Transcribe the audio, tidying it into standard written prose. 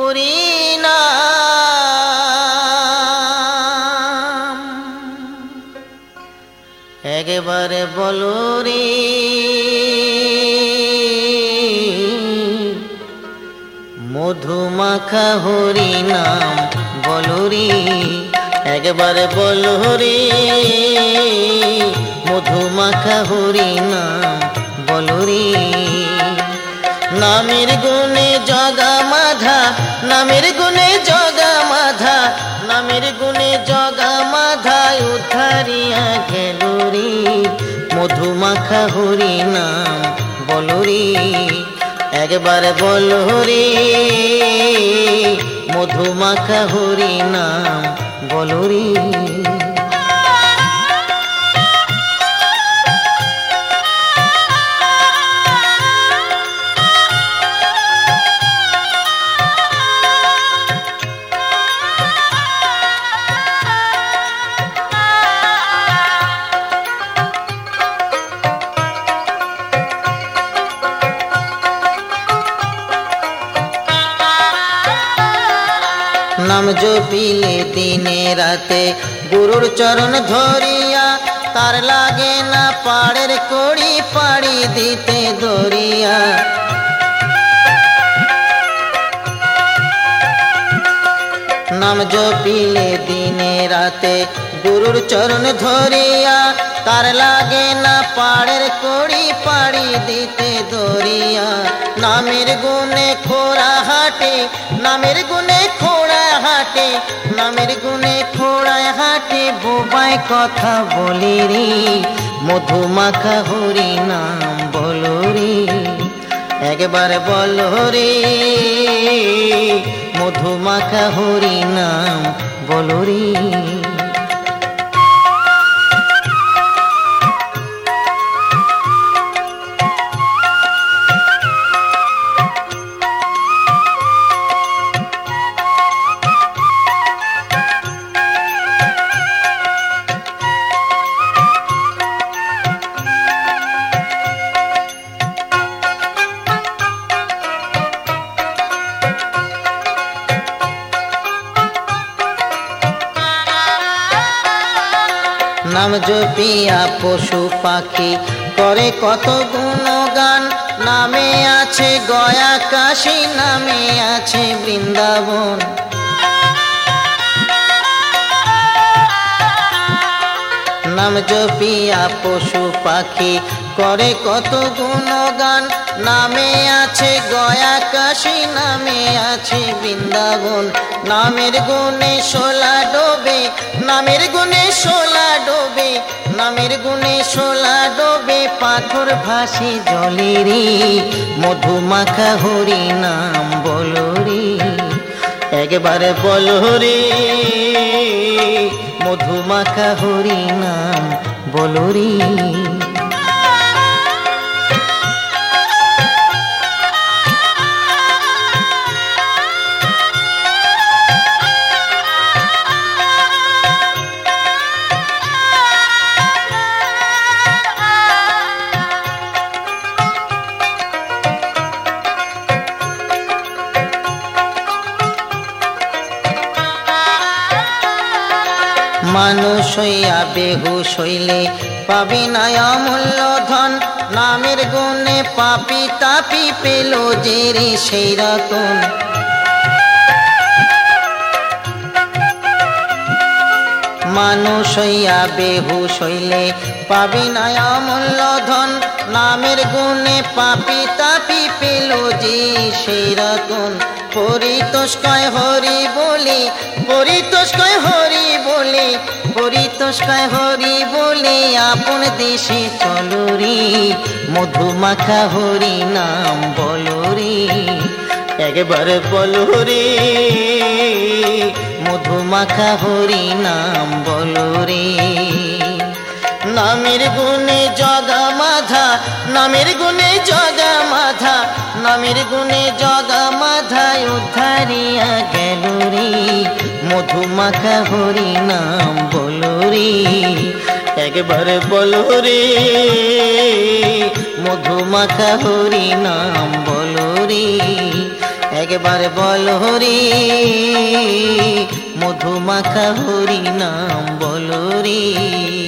হরি নাম একবারে বলো রে মধুমাখা হরি নাম বলো রে একবারে বলো রে মধুমাখা হরি নাম বলো রে নামের গুণে জগা মাধা নামের গুণে জগা মাধা নামের গুণে জগা মাধা উদ্ধারিয়া গেল রে মধুমাখা হরি নাম বলো রে একবার বলো রে মধুমাখা হরি নাম বলো রে नाम जो पीले दिने राते गुरुर चरण धरिया तार लागे ना पाड़ेर कोड़ी पाड़ी दीते दरिया नाम जो पीले दिने राते गुरुर चरण धरिया तार लागे ना पाड़ेर कोड़ी पाड़ी दीते दरिया नामेर गुणे खोरा हाटे नामेर गुणे खोरा हाटे नामेर गुणे खोरा हाटे बोबाय कथा बोले रे मधुमाखा हरि नाम बोलो रे एकबार बोलो रे मधुमाखा हरि नाम बोलो रे नाम जपिया पशु पाखी करे कत गुणगान नामे आछे गया काशी नामे आछे बृंदावन नाम जपिया पशु पाखी करे कत गुणगान नामे आछे गया काशी नामे आछे बृंदावन नामेर गुणे सोला डोबे नामेर गुणे सोला डोबे नामेर गुणे सोला डोबे पाथर भासी जले रे मधुमाखा हरि नाम बोलो रे एकबार बोलो रे मधुमाखा हरि नाम बोलो रे मानुष हইয়া বেহুশ হইলে পাবি না অমূল্য ধন নামের গুণে পাপি তাপি পেল যে রে সেই রতন মানুষ হইয়া বেহুশ হইলে পাবি না অমূল্য ধন নামের গুণে পাপি তাপি পেল যে সেই রতন পরিতোষকায় হরি বলে পরিতোষকায় হরি বলে পরিতোষকায় হরি বলে আপন দেশে চলো রে মধুমাখা হরি নাম বলো রে একবার বলো রে মধুমাখা হরি নাম বলো রে नामेर गुणे जगा माधा नामेर गुणे जगा माधा नामेर गुणे जगा माधा उद्धारिया गेल रे मधुमाखा हरि नाम बोलो रे एकबार बोलो रे मधुमाखा हरि नाम बोलो रे একবার বলো রে মধুমাখা হরি নাম বলো রে।